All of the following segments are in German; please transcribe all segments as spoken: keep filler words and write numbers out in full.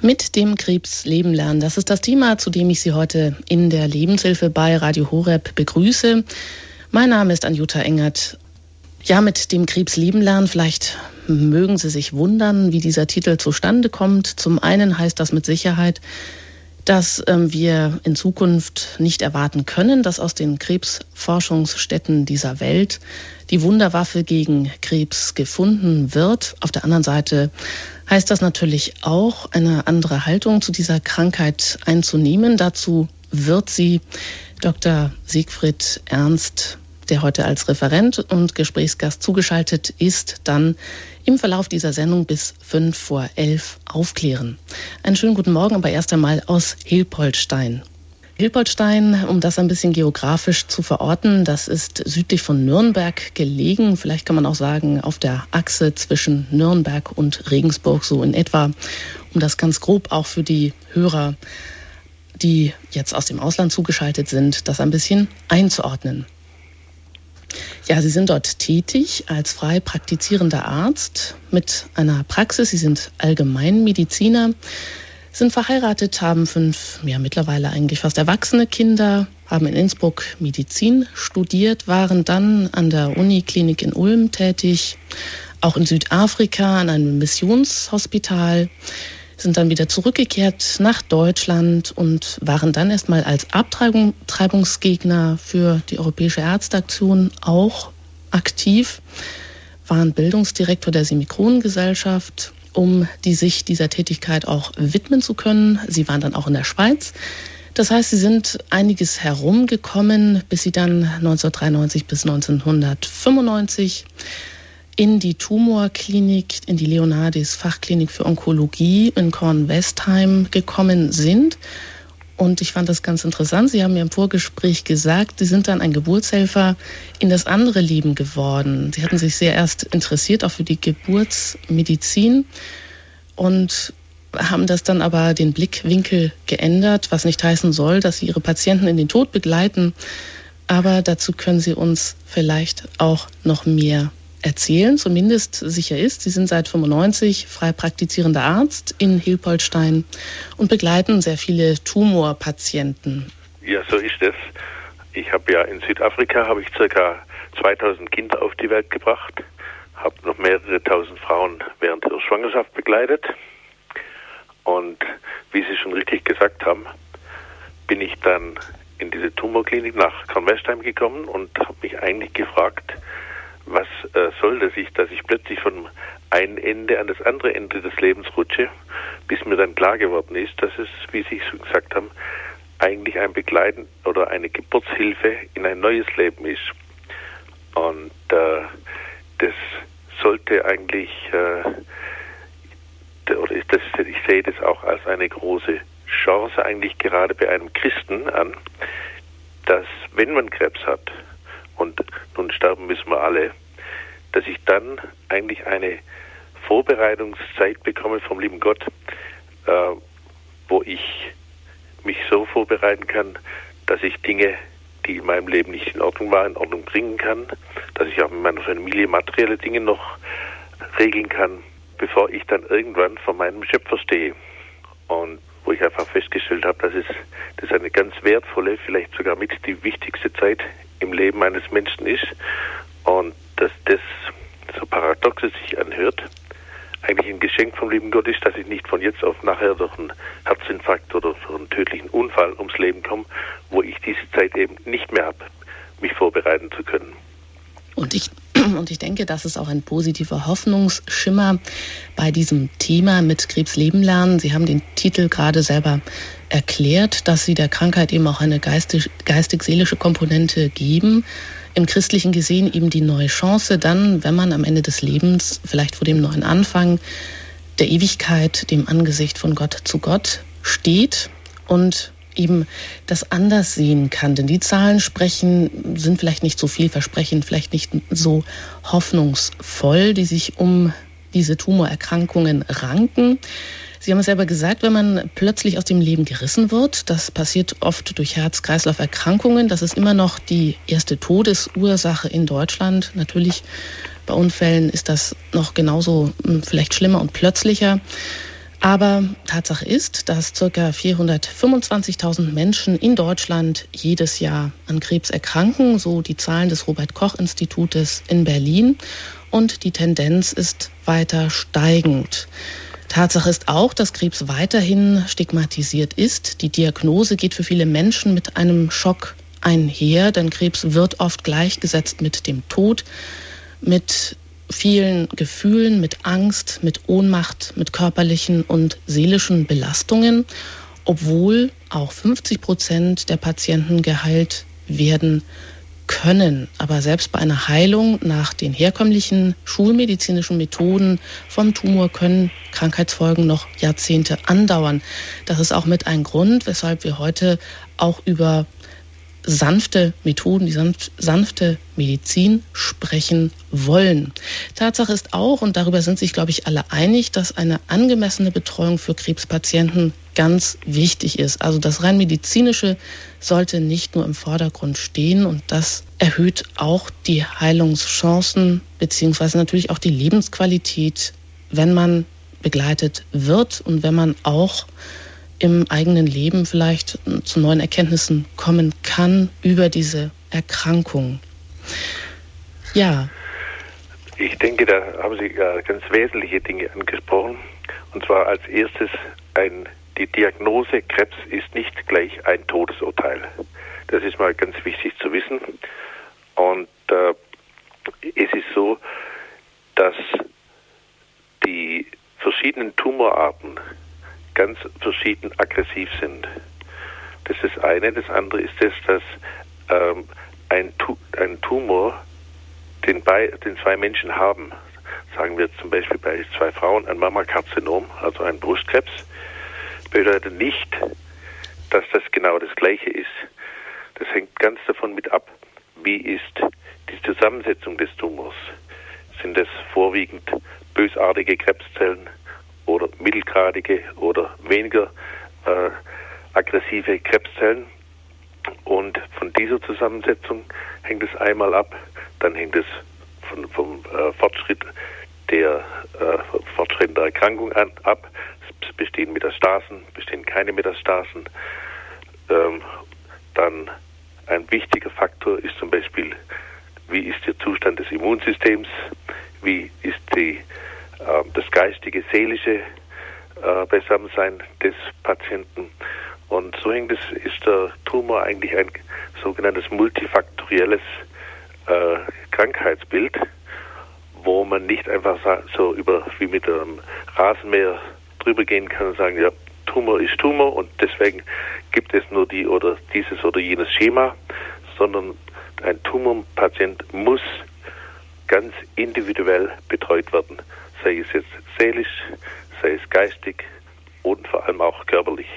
Mit dem Krebs leben lernen. Das ist das Thema, zu dem ich Sie heute in der Lebenshilfe bei Radio Horeb begrüße. Mein Name ist Anjuta Engert. Ja, mit dem Krebs leben lernen, vielleicht mögen Sie sich wundern, wie dieser Titel zustande kommt. Zum einen heißt das mit Sicherheit, dass ähm, wir in Zukunft nicht erwarten können, dass aus den Krebsforschungsstätten dieser Welt die Wunderwaffe gegen Krebs gefunden wird. Auf der anderen Seite heißt das natürlich auch, eine andere Haltung zu dieser Krankheit einzunehmen. Dazu wird Sie Doktor Siegfried Ernst, der heute als Referent und Gesprächsgast zugeschaltet ist, dann im Verlauf dieser Sendung bis fünf vor elf aufklären. Einen schönen guten Morgen, aber erst einmal aus Hilpoltstein. Hilpoltstein, um das ein bisschen geografisch zu verorten, das ist südlich von Nürnberg gelegen. Vielleicht kann man auch sagen, auf der Achse zwischen Nürnberg und Regensburg, so in etwa, um das ganz grob auch für die Hörer, die jetzt aus dem Ausland zugeschaltet sind, das ein bisschen einzuordnen. Ja, Sie sind dort tätig als frei praktizierender Arzt mit einer Praxis. Sie sind Allgemeinmediziner, sind verheiratet, haben fünf, ja mittlerweile eigentlich fast erwachsene Kinder, haben in Innsbruck Medizin studiert, waren dann an der Uniklinik in Ulm tätig, auch in Südafrika an einem Missionshospital, sind dann wieder zurückgekehrt nach Deutschland und waren dann erstmal als Abtreibungsgegner für die Europäische Ärzteaktion auch aktiv, waren Bildungsdirektor der Semikron-Gesellschaft, um die sich dieser Tätigkeit auch widmen zu können. Sie waren dann auch in der Schweiz. Das heißt, Sie sind einiges herumgekommen, bis Sie dann neunzehnhundertdreiundneunzig bis neunzehnhundertfünfundneunzig in die Tumorklinik, in die Leonardis Fachklinik für Onkologie in Kornwestheim gekommen sind. Und ich fand das ganz interessant. Sie haben mir im Vorgespräch gesagt, Sie sind dann ein Geburtshelfer in das andere Leben geworden. Sie hatten sich sehr erst interessiert, auch für die Geburtsmedizin, und haben das dann aber den Blickwinkel geändert, was nicht heißen soll, dass Sie Ihre Patienten in den Tod begleiten. Aber dazu können Sie uns vielleicht auch noch mehr erzählen. Zumindest sicher ist, Sie sind seit fünfundneunzig frei praktizierender Arzt in Hilpoltstein und begleiten sehr viele Tumorpatienten. Ja, so ist es. Ich habe ja in Südafrika habe ich circa zweitausend Kinder auf die Welt gebracht, habe noch mehrere tausend Frauen während ihrer Schwangerschaft begleitet. Und wie Sie schon richtig gesagt haben, bin ich dann in diese Tumorklinik nach Kornwestheim gekommen und habe mich eigentlich gefragt, was äh, soll das ich, dass ich plötzlich von einem Ende an das andere Ende des Lebens rutsche, bis mir dann klar geworden ist, dass es, wie Sie schon gesagt haben, eigentlich ein Begleiten oder eine Geburtshilfe in ein neues Leben ist. Und äh, das sollte eigentlich, äh, oder ist das, ich sehe das auch als eine große Chance eigentlich gerade bei einem Christen an, dass wenn man Krebs hat, und nun sterben müssen wir alle, dass ich dann eigentlich eine Vorbereitungszeit bekomme vom lieben Gott, äh, wo ich mich so vorbereiten kann, dass ich Dinge, die in meinem Leben nicht in Ordnung waren, in Ordnung bringen kann, dass ich auch mit meiner Familie materielle Dinge noch regeln kann, bevor ich dann irgendwann vor meinem Schöpfer stehe. Und wo ich einfach festgestellt habe, dass es das eine ganz wertvolle, vielleicht sogar mit die wichtigste Zeit im Leben eines Menschen ist, und dass das, so paradox es sich anhört, eigentlich ein Geschenk vom lieben Gott ist, dass ich nicht von jetzt auf nachher durch einen Herzinfarkt oder durch einen tödlichen Unfall ums Leben komme, wo ich diese Zeit eben nicht mehr habe, mich vorbereiten zu können. Und ich, und ich denke, das ist auch ein positiver Hoffnungsschimmer bei diesem Thema mit Krebs leben lernen. Sie haben den Titel gerade selber erklärt, dass Sie der Krankheit eben auch eine geistig, geistig-seelische Komponente geben. Im Christlichen gesehen eben die neue Chance dann, wenn man am Ende des Lebens, vielleicht vor dem neuen Anfang der Ewigkeit, dem Angesicht von Gott zu Gott steht und eben das anders sehen kann. Denn die Zahlen sprechen, sind vielleicht nicht so vielversprechend, vielleicht nicht so hoffnungsvoll, die sich um diese Tumorerkrankungen ranken. Sie haben es selber gesagt, wenn man plötzlich aus dem Leben gerissen wird, das passiert oft durch Herz-Kreislauf-Erkrankungen. Das ist immer noch die erste Todesursache in Deutschland. Natürlich bei Unfällen ist das noch genauso vielleicht schlimmer und plötzlicher. Aber Tatsache ist, dass ca. vierhundertfünfundzwanzigtausend Menschen in Deutschland jedes Jahr an Krebs erkranken, so die Zahlen des Robert-Koch-Institutes in Berlin. Und die Tendenz ist weiter steigend. Tatsache ist auch, dass Krebs weiterhin stigmatisiert ist. Die Diagnose geht für viele Menschen mit einem Schock einher, denn Krebs wird oft gleichgesetzt mit dem Tod, mit vielen Gefühlen, mit Angst, mit Ohnmacht, mit körperlichen und seelischen Belastungen, obwohl auch fünfzig Prozent der Patienten geheilt werden können. Aber selbst bei einer Heilung nach den herkömmlichen schulmedizinischen Methoden vom Tumor können Krankheitsfolgen noch Jahrzehnte andauern. Das ist auch mit ein Grund, weshalb wir heute auch über sanfte Methoden, die sanft, sanfte Medizin sprechen wollen. Tatsache ist auch, und darüber sind sich, glaube ich, alle einig, dass eine angemessene Betreuung für Krebspatienten ganz wichtig ist. Also das rein medizinische sollte nicht nur im Vordergrund stehen, und das erhöht auch die Heilungschancen beziehungsweise natürlich auch die Lebensqualität, wenn man begleitet wird und wenn man auch im eigenen Leben vielleicht zu neuen Erkenntnissen kommen kann über diese Erkrankung. Ja. Ich denke, da haben Sie ganz wesentliche Dinge angesprochen. Und zwar als erstes, ein, die Diagnose Krebs ist nicht gleich ein Todesurteil. Das ist mal ganz wichtig zu wissen. Und äh, es ist so, dass die verschiedenen Tumorarten ganz verschieden aggressiv sind. Das ist das eine. Das andere ist das, dass ähm, ein, tu- ein Tumor, den, bei, den zwei Menschen haben, sagen wir zum Beispiel bei zwei Frauen ein Mammakarzinom, also ein Brustkrebs, bedeutet nicht, dass das genau das Gleiche ist. Das hängt ganz davon mit ab, wie ist die Zusammensetzung des Tumors. Sind es vorwiegend bösartige Krebszellen oder mittelgradige oder weniger äh, aggressive Krebszellen. Und von dieser Zusammensetzung hängt es einmal ab, dann hängt es von, vom äh, Fortschritt der äh, Fortschritt der Erkrankung an, ab. Es bestehen Metastasen, bestehen keine Metastasen. Ähm, dann ein wichtiger Faktor ist zum Beispiel, wie ist der Zustand des Immunsystems, wie ist die das geistige, seelische äh, Beisammensein des Patienten. Und so hängt es, ist der Tumor eigentlich ein sogenanntes multifaktorielles äh, Krankheitsbild, wo man nicht einfach so über wie mit einem Rasenmäher drüber gehen kann und sagen, ja, Tumor ist Tumor und deswegen gibt es nur die oder dieses oder jenes Schema, sondern ein Tumorpatient muss ganz individuell betreut werden. Sei es jetzt seelisch, sei es geistig und vor allem auch körperlich.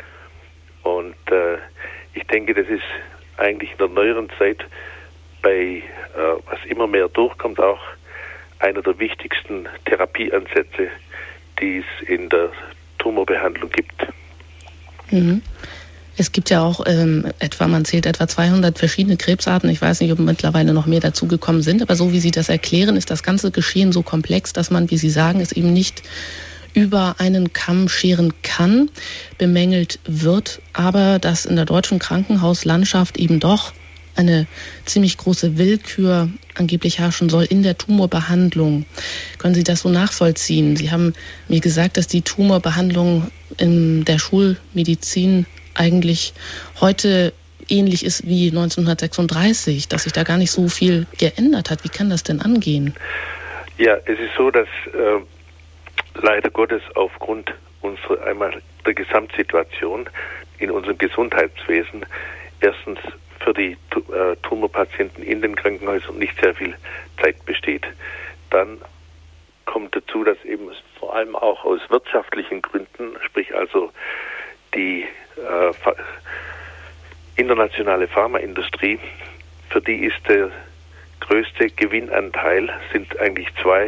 Und äh, ich denke, das ist eigentlich in der neueren Zeit bei, äh, was immer mehr durchkommt, auch einer der wichtigsten Therapieansätze, die es in der Tumorbehandlung gibt. Mhm. Es gibt ja auch ähm, etwa, man zählt etwa zweihundert verschiedene Krebsarten. Ich weiß nicht, ob mittlerweile noch mehr dazugekommen sind, aber so wie Sie das erklären, ist das ganze Geschehen so komplex, dass man, wie Sie sagen, es eben nicht über einen Kamm scheren kann. Bemängelt wird aber, dass in der deutschen Krankenhauslandschaft eben doch eine ziemlich große Willkür angeblich herrschen soll in der Tumorbehandlung. Können Sie das so nachvollziehen? Sie haben mir gesagt, dass die Tumorbehandlung in der Schulmedizin eigentlich heute ähnlich ist wie neunzehnhundertsechsunddreißig, dass sich da gar nicht so viel geändert hat. Wie kann das denn angehen? Ja, es ist so, dass äh, leider Gottes aufgrund unserer einmal der Gesamtsituation in unserem Gesundheitswesen erstens für die äh, Tumorpatienten in den Krankenhäusern nicht sehr viel Zeit besteht. Dann kommt dazu, dass eben vor allem auch aus wirtschaftlichen Gründen, sprich also die äh, internationale Pharmaindustrie, für die ist der größte Gewinnanteil, sind eigentlich zwei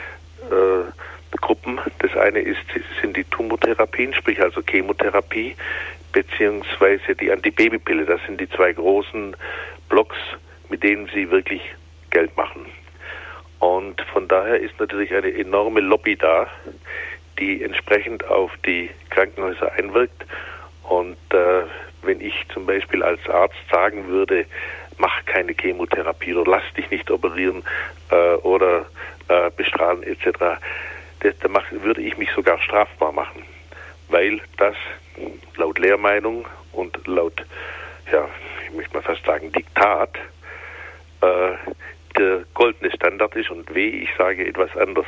äh, Gruppen. Das eine ist, sind die Tumortherapien, sprich also Chemotherapie, beziehungsweise die Antibabypille. Das sind die zwei großen Blocks, mit denen sie wirklich Geld machen. Und von daher ist natürlich eine enorme Lobby da, die entsprechend auf die Krankenhäuser einwirkt. Und äh, wenn ich zum Beispiel als Arzt sagen würde, mach keine Chemotherapie oder lass dich nicht operieren äh, oder äh, bestrahlen et cetera, das, da mach, würde ich mich sogar strafbar machen, weil das laut Lehrmeinung und laut, ja, ich möchte mal fast sagen, Diktat, äh, der goldene Standard ist und weh, ich sage etwas anderes.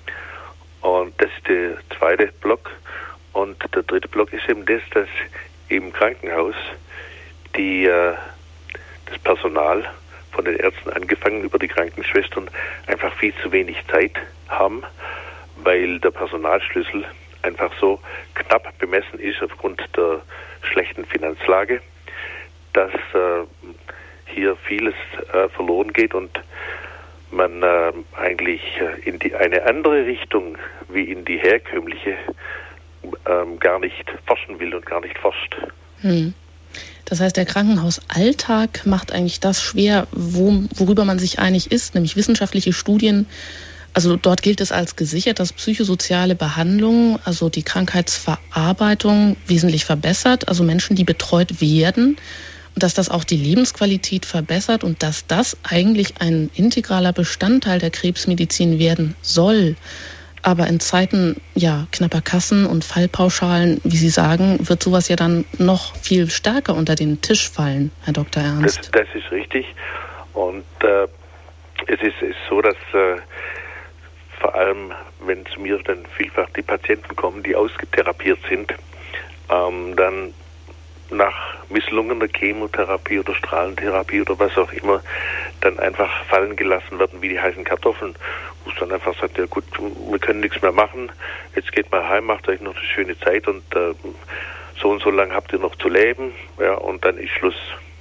Und das ist der zweite Block. Und der dritte Block ist eben das, dass im Krankenhaus die, äh, das Personal von den Ärzten angefangen über die Krankenschwestern einfach viel zu wenig Zeit haben, weil der Personalschlüssel einfach so knapp bemessen ist aufgrund der schlechten Finanzlage, dass äh, hier vieles äh, verloren geht und man äh, eigentlich äh, in die eine andere Richtung wie in die herkömmliche ähm, gar nicht forschen will und gar nicht forscht. Hm. Das heißt, der Krankenhausalltag macht eigentlich das schwer, wo, worüber man sich einig ist, nämlich wissenschaftliche Studien. Also dort gilt es als gesichert, dass psychosoziale Behandlung, also die Krankheitsverarbeitung wesentlich verbessert, also Menschen, die betreut werden, und dass das auch die Lebensqualität verbessert und dass das eigentlich ein integraler Bestandteil der Krebsmedizin werden soll. Aber in Zeiten ja, knapper Kassen und Fallpauschalen, wie Sie sagen, wird sowas ja dann noch viel stärker unter den Tisch fallen, Herr Doktor Ernst. Das, das ist richtig. Und äh, es ist, ist so, dass äh, vor allem, wenn zu mir dann vielfach die Patienten kommen, die ausgetherapiert sind, ähm, dann nach misslungener Chemotherapie oder Strahlentherapie oder was auch immer, dann einfach fallen gelassen werden wie die heißen Kartoffeln. Wo es dann einfach sagt, ja gut, wir können nichts mehr machen, jetzt geht mal heim, macht euch noch eine schöne Zeit und äh, so und so lang habt ihr noch zu leben, ja, und dann ist Schluss.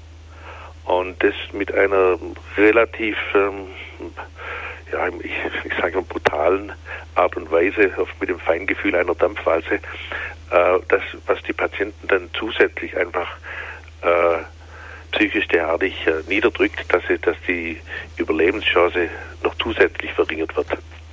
Und das mit einer relativ, ähm, ja, ich, ich sage mal brutalen Art und Weise, mit dem Feingefühl einer Dampfwalze, äh, das, was die Patienten dann zusätzlich einfach äh, psychisch derartig äh, niederdrückt, dass, sie, dass die Überlebenschance noch zusätzlich verringert wird.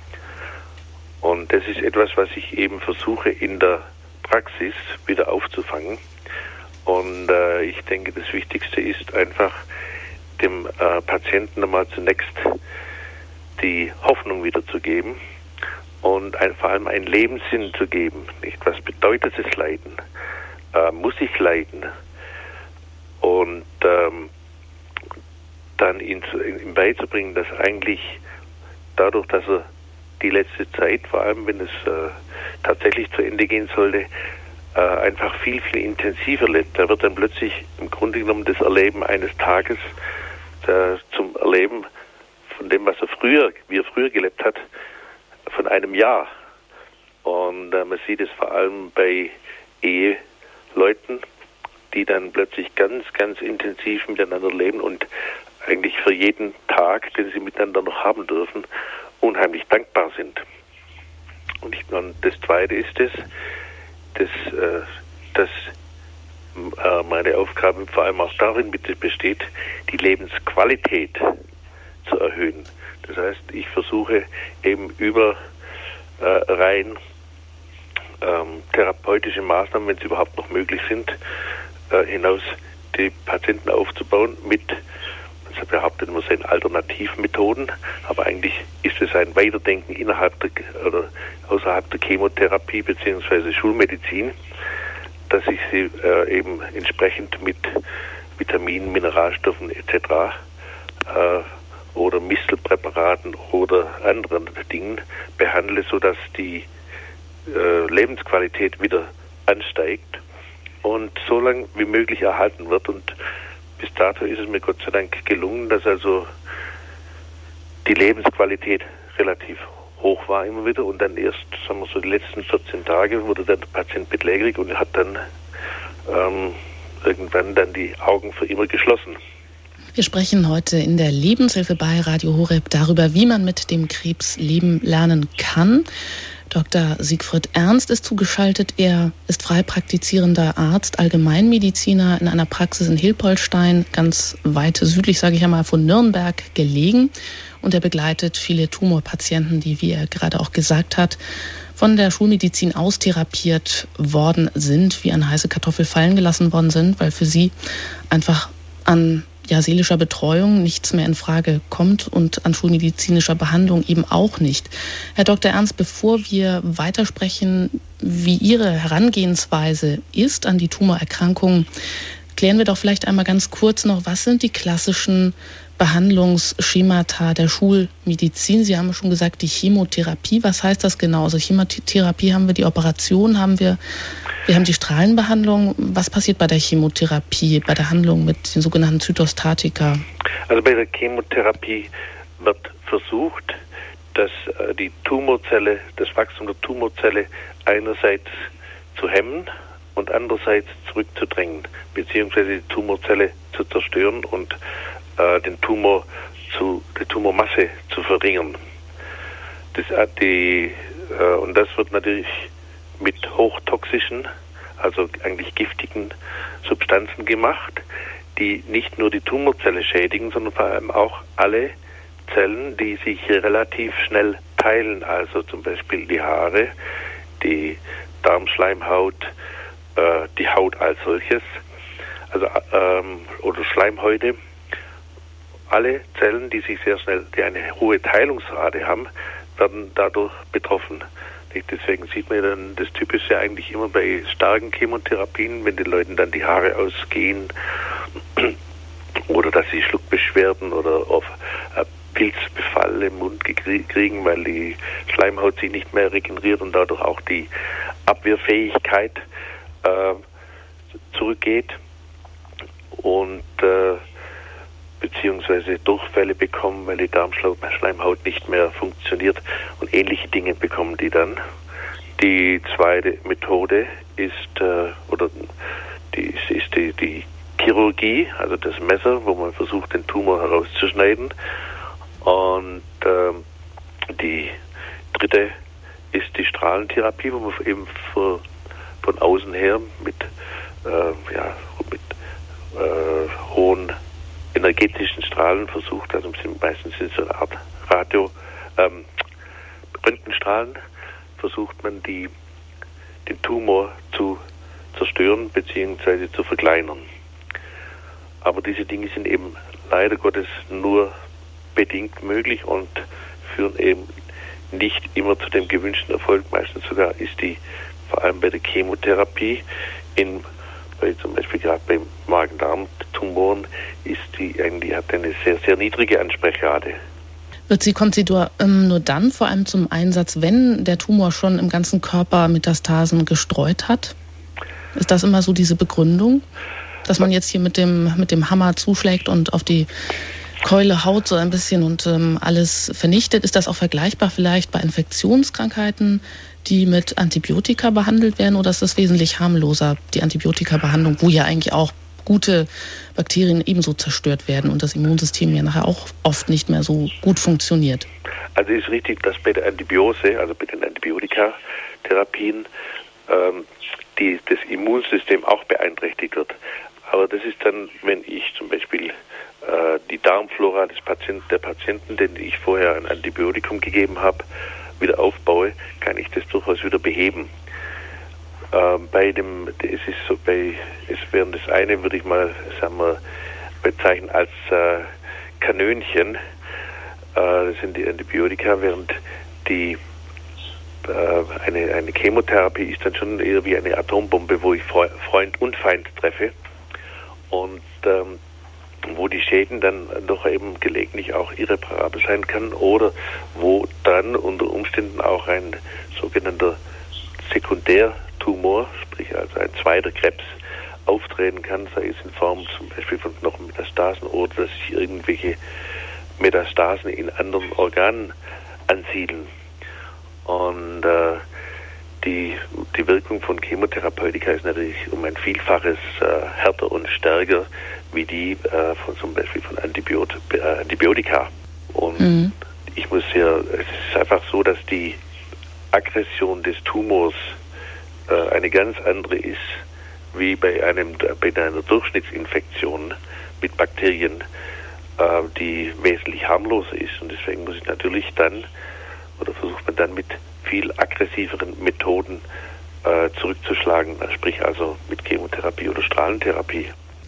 Und das ist etwas, was ich eben versuche in der Praxis wieder aufzufangen. Und äh, ich denke, das Wichtigste ist einfach dem äh, Patienten einmal zunächst die Hoffnung wiederzugeben und ein, vor allem einen Lebenssinn zu geben. Nicht? Was bedeutet es Leiden? Äh, muss ich leiden? Und ähm, dann ihn, zu, ihm beizubringen, dass eigentlich dadurch, dass er die letzte Zeit, vor allem wenn es äh, tatsächlich zu Ende gehen sollte, äh, einfach viel, viel intensiver lebt. Da wird dann plötzlich im Grunde genommen das Erleben eines Tages äh, zum Erleben von dem, was er früher, wie er früher gelebt hat, von einem Jahr. Und äh, man sieht es vor allem bei Eheleuten, die dann plötzlich ganz, ganz intensiv miteinander leben und eigentlich für jeden Tag, den sie miteinander noch haben dürfen, unheimlich dankbar sind. Und, ich, und das Zweite ist es, dass, äh, dass äh, meine Aufgabe vor allem auch darin besteht, die Lebensqualität zu erhöhen. Das heißt, ich versuche eben über äh, rein ähm, therapeutische Maßnahmen, wenn sie überhaupt noch möglich sind, äh, hinaus die Patienten aufzubauen mit, man behauptet immer, seinen Alternativmethoden, aber eigentlich ist es ein Weiterdenken innerhalb der, oder außerhalb der Chemotherapie bzw. Schulmedizin, dass ich sie äh, eben entsprechend mit Vitaminen, Mineralstoffen et cetera äh, oder Mistelpräparaten oder anderen Dingen behandle, sodass die äh, Lebensqualität wieder ansteigt und so lange wie möglich erhalten wird. Und bis dato ist es mir Gott sei Dank gelungen, dass also die Lebensqualität relativ hoch war immer wieder und dann erst, sagen wir so, die letzten vierzehn Tage wurde dann der Patient bettlägerig und hat dann ähm, irgendwann dann die Augen für immer geschlossen. Wir sprechen heute in der Lebenshilfe bei Radio Horeb darüber, wie man mit dem Krebs leben lernen kann. Doktor Siegfried Ernst ist zugeschaltet. Er ist frei praktizierender Arzt, Allgemeinmediziner in einer Praxis in Hilpoltstein, ganz weit südlich, sage ich einmal, von Nürnberg gelegen. Und er begleitet viele Tumorpatienten, die, wie er gerade auch gesagt hat, von der Schulmedizin austherapiert worden sind, wie eine heiße Kartoffel fallen gelassen worden sind, weil für sie einfach an ja, seelischer Betreuung nichts mehr in Frage kommt und an schulmedizinischer Behandlung eben auch nicht. Herr Doktor Ernst, bevor wir weitersprechen, wie Ihre Herangehensweise ist an die Tumorerkrankung, klären wir doch vielleicht einmal ganz kurz noch, was sind die klassischen Behandlungsschemata der Schulmedizin? Sie haben schon gesagt, die Chemotherapie. Was heißt das genau? Also Chemotherapie haben wir, die Operation haben wir, wir haben die Strahlenbehandlung. Was passiert bei der Chemotherapie, bei der Handlung mit den sogenannten Zytostatika? Also bei der Chemotherapie wird versucht, dass die Tumorzelle, das Wachstum der Tumorzelle einerseits zu hemmen und andererseits zurückzudrängen, beziehungsweise die Tumorzelle zu zerstören und äh, den Tumor zu, die Tumormasse zu verringern. Das, die, äh, und das wird natürlich mit hochtoxischen, also eigentlich giftigen Substanzen gemacht, die nicht nur die Tumorzelle schädigen, sondern vor allem auch alle Zellen, die sich relativ schnell teilen, also zum Beispiel die Haare, die Darmschleimhaut, äh, die Haut als solches, also ähm, oder Schleimhäute. Alle Zellen, die sich sehr schnell, die eine hohe Teilungsrate haben, werden dadurch betroffen. Deswegen sieht man dann das Typische eigentlich immer bei starken Chemotherapien, wenn den Leuten dann die Haare ausgehen oder dass sie Schluckbeschwerden oder auf Pilzbefall im Mund kriegen, weil die Schleimhaut sich nicht mehr regeneriert und dadurch auch die Abwehrfähigkeit äh, zurückgeht und äh, beziehungsweise Durchfälle bekommen, weil die Darmschleimhaut nicht mehr funktioniert und ähnliche Dinge bekommen die dann. Die zweite Methode ist äh, oder die ist, ist die, die Chirurgie, also das Messer, wo man versucht, den Tumor herauszuschneiden. Und ähm, die dritte ist die Strahlentherapie, wo man eben für, von außen her mit, äh, ja, mit äh, hohen energetischen Strahlen versucht, also sind, meistens sind so eine Art Radio, ähm, Röntgenstrahlen, versucht man die, den Tumor zu zerstören bzw. zu verkleinern. Aber diese Dinge sind eben leider Gottes nur bedingt möglich und führen eben nicht immer zu dem gewünschten Erfolg. Meistens sogar ist die, vor allem bei der Chemotherapie, in, bei zum Beispiel gerade bei Magen-Darm-Tumoren, ist die eigentlich, hat eine sehr, sehr niedrige Ansprechrate. Wird sie, kommt sie nur, ähm, nur dann vor allem zum Einsatz, wenn der Tumor schon im ganzen Körper Metastasen gestreut hat? Ist das immer so diese Begründung, dass man jetzt hier mit dem, mit dem Hammer zuschlägt und auf die Keule haut so ein bisschen und ähm, alles vernichtet? Ist das auch vergleichbar vielleicht bei Infektionskrankheiten, die mit Antibiotika behandelt werden, oder ist das wesentlich harmloser, die Antibiotika-Behandlung, wo ja eigentlich auch gute Bakterien ebenso zerstört werden und das Immunsystem ja nachher auch oft nicht mehr so gut funktioniert? Also ist richtig, dass bei der Antibiose, also bei den Antibiotika-Therapien, ähm, die, das Immunsystem auch beeinträchtigt wird. Aber das ist dann, wenn ich zum Beispiel äh, die Darmflora des Patienten, der Patienten, denen ich vorher ein Antibiotikum gegeben habe, wieder aufbaue, kann ich das durchaus wieder beheben. Ähm, bei dem, es ist so, bei, es wäre das eine, würde ich mal, sagen wir, bezeichnen als äh, Kanönchen. Äh, das sind die Antibiotika, während die äh, eine, eine Chemotherapie ist dann schon eher wie eine Atombombe, wo ich Freund und Feind treffe und ähm, wo die Schäden dann doch eben gelegentlich auch irreparabel sein kann oder wo dann unter Umständen auch ein sogenannter Sekundärtumor, sprich also ein zweiter Krebs, auftreten kann, sei es in Form zum Beispiel von Knochenmetastasen oder dass sich irgendwelche Metastasen in anderen Organen ansiedeln. Und äh, die, die Wirkung von Chemotherapeutika ist natürlich um ein Vielfaches äh, härter und stärker wie die äh, von zum Beispiel von Antibiot- äh, Antibiotika. Und mhm. ich muss ja, es ist einfach so, dass die Aggression des Tumors äh, eine ganz andere ist wie bei einem bei einer Durchschnittsinfektion mit Bakterien, äh, die wesentlich harmloser ist. Und deswegen muss ich natürlich dann, oder versucht man dann mit viel aggressiveren Methoden äh, zurückzuschlagen, sprich also mit Chemotherapie oder Strahlentherapie.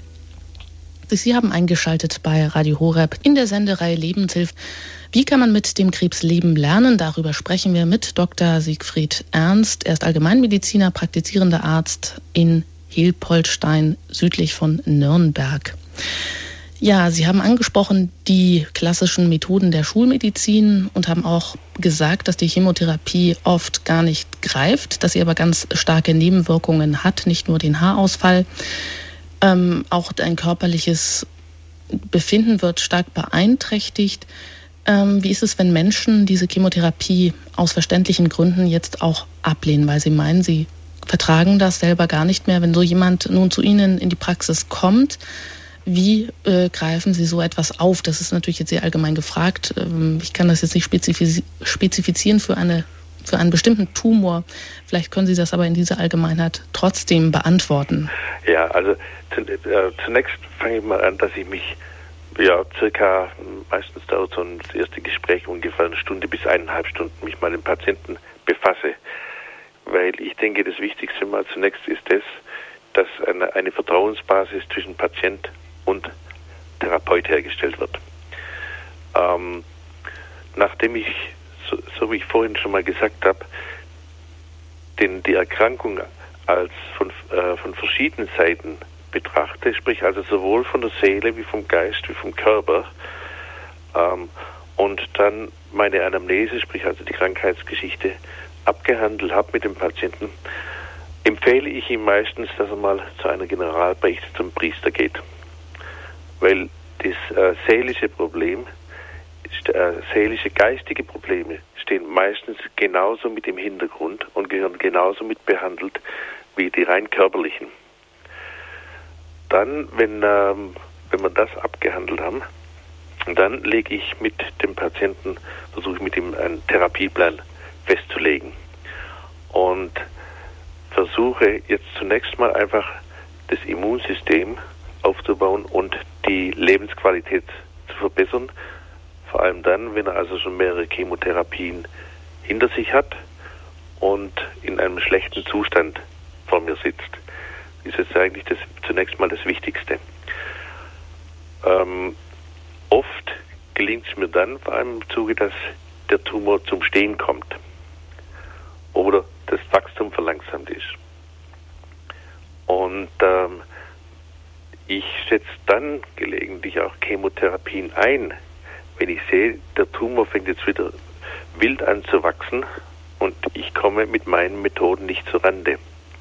Sie haben eingeschaltet bei Radio Horeb in der Sendereihe Lebenshilfe. Wie kann man mit dem Krebs leben lernen? Darüber sprechen wir mit Doktor Siegfried Ernst. Er ist Allgemeinmediziner, praktizierender Arzt in Hilpoltstein, südlich von Nürnberg. Ja, Sie haben angesprochen die klassischen Methoden der Schulmedizin und haben auch gesagt, dass die Chemotherapie oft gar nicht greift, dass sie aber ganz starke Nebenwirkungen hat, nicht nur den Haarausfall. Ähm, auch ein körperliches Befinden wird stark beeinträchtigt. Ähm, wie ist es, wenn Menschen diese Chemotherapie aus verständlichen Gründen jetzt auch ablehnen, weil sie meinen, sie vertragen das selber gar nicht mehr? Wenn so jemand nun zu Ihnen in die Praxis kommt, wie äh, greifen Sie so etwas auf? Das ist natürlich jetzt sehr allgemein gefragt. Ähm, ich kann das jetzt nicht spezifiz- spezifizieren für eine für einen bestimmten Tumor. Vielleicht können Sie das aber in dieser Allgemeinheit trotzdem beantworten. Ja, also äh, zunächst fange ich mal an, dass ich mich ja circa, meistens dauert so ein, das erste Gespräch ungefähr eine Stunde bis eineinhalb Stunden, mich mal mit dem Patienten befasse. Weil ich denke, das Wichtigste mal zunächst ist das, dass eine, eine Vertrauensbasis zwischen Patient und Therapeut hergestellt wird. Ähm, nachdem ich So, so wie ich vorhin schon mal gesagt habe, den, die Erkrankung als von, äh, von verschiedenen Seiten betrachte, sprich also sowohl von der Seele wie vom Geist wie vom Körper, ähm, und dann meine Anamnese, sprich also die Krankheitsgeschichte, abgehandelt habe mit dem Patienten, empfehle ich ihm meistens, dass er mal zu einer Generalbeichte zum Priester geht. Weil das äh, seelische Problem Äh, seelische, geistige Probleme stehen meistens genauso mit im Hintergrund und gehören genauso mit behandelt wie die rein körperlichen. Dann, wenn, ähm, wenn wir das abgehandelt haben, dann lege ich mit dem Patienten, versuche ich mit ihm einen Therapieplan festzulegen und versuche jetzt zunächst mal einfach das Immunsystem aufzubauen und die Lebensqualität zu verbessern. Vor allem dann, wenn er also schon mehrere Chemotherapien hinter sich hat und in einem schlechten Zustand vor mir sitzt. Das ist jetzt eigentlich das, zunächst mal das Wichtigste. Ähm, oft gelingt es mir dann, vor allem im Zuge, dass der Tumor zum Stehen kommt oder das Wachstum verlangsamt ist. Und ähm, ich setze dann gelegentlich auch Chemotherapien ein, wenn ich sehe, der Tumor fängt jetzt wieder wild an zu wachsen und ich komme mit meinen Methoden nicht zur Rande.